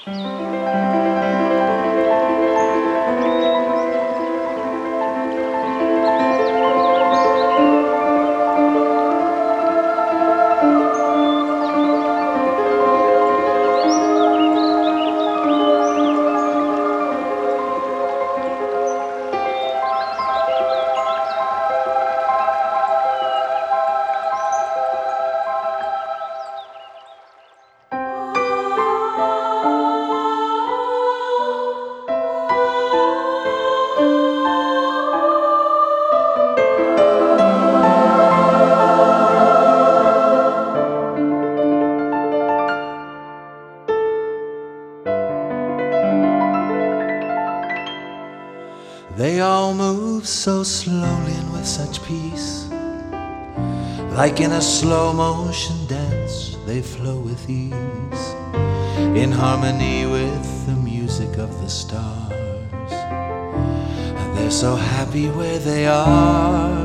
They all move so slowly and with such peace, like in a slow motion dance they flow with ease, in harmony with the music of the stars. And they're so happy where they are.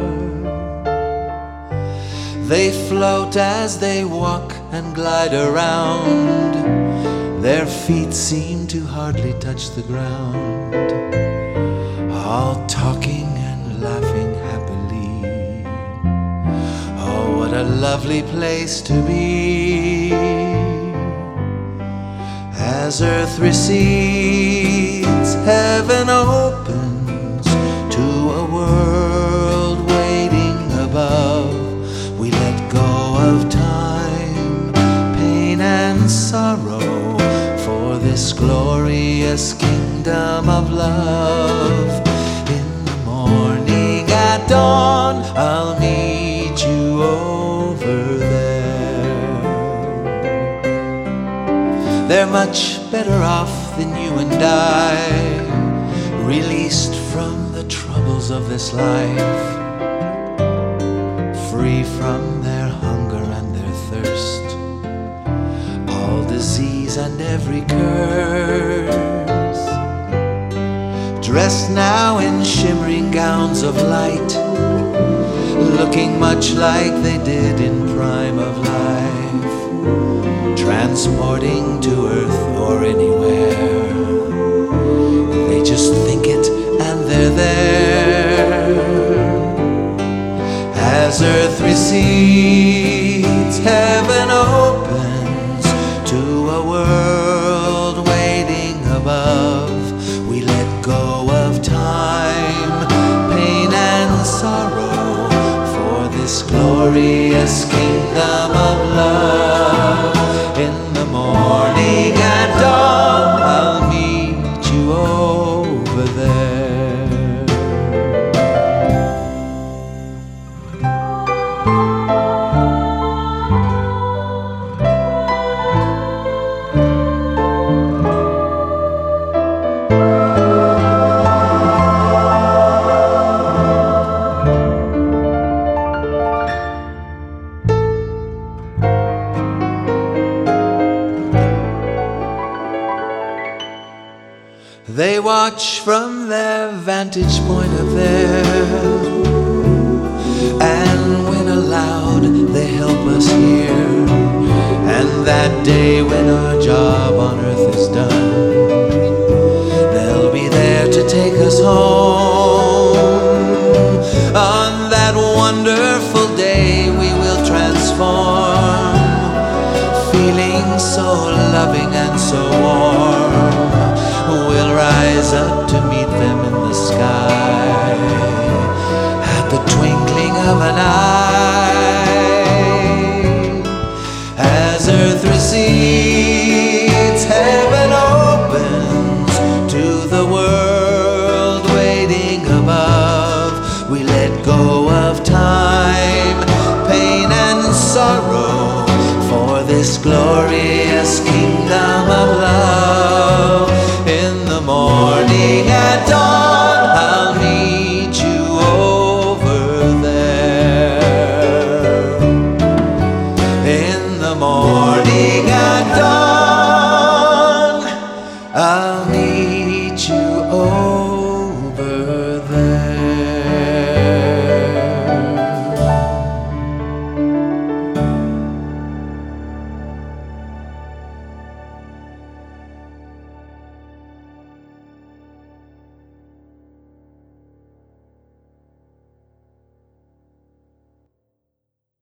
They float as they walk and glide around. Their feet seem to hardly touch the ground, all talking and laughing happily. Oh, what a lovely place to be. As earth recedes, heaven opens to a world waiting above. We let go of time, pain and sorrow for this glorious kingdom of love. At dawn, I'll meet you over there. They're much better off than you and I, released from the troubles of this life, free from their hunger and their thirst, all disease and every curse. Dressed now in shimmering gowns of light, looking much like they did in prime of life, transporting to earth or anywhere. They just think it and they're there. As earth recedes, heaven opens to a world waiting above. We let go of time, pain and sorrow for this glorious kingdom of love. In the morning at dawn, I'll meet you over there. They watch from their vantage point up there, and when aloud they help us hear. And that day when our job on earth is done, they'll be there to take us home. On that wonderful day we will transform, feeling so loving and so warm. We'll rise up to meet them in the sky at the twinkling of an eye. As earth recedes, heaven opens to the world waiting above. We let go of time, pain and sorrow for this glorious kingdom